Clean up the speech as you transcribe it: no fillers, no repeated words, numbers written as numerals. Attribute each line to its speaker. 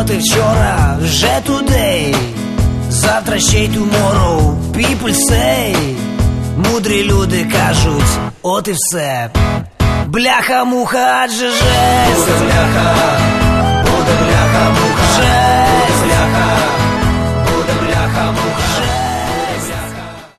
Speaker 1: От і вчора, вже today, завтра ще й tomorrow. People say, мудрі люди кажуть, от і все. Бляха-муха, адже жесть.
Speaker 2: Буде бляха, буде бляха-муха.
Speaker 1: Жесть.